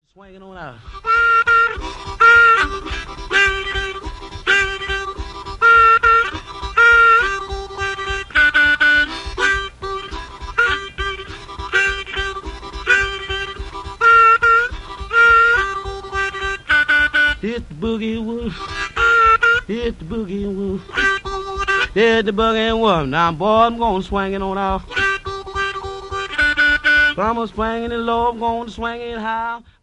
Swinging on out. Hit the boogie woof. Hit the boogie woof. Hit the boogie woof. Now, boy, I'm going to swing it on out. I'm going to swing it low. I'm going to swing it high.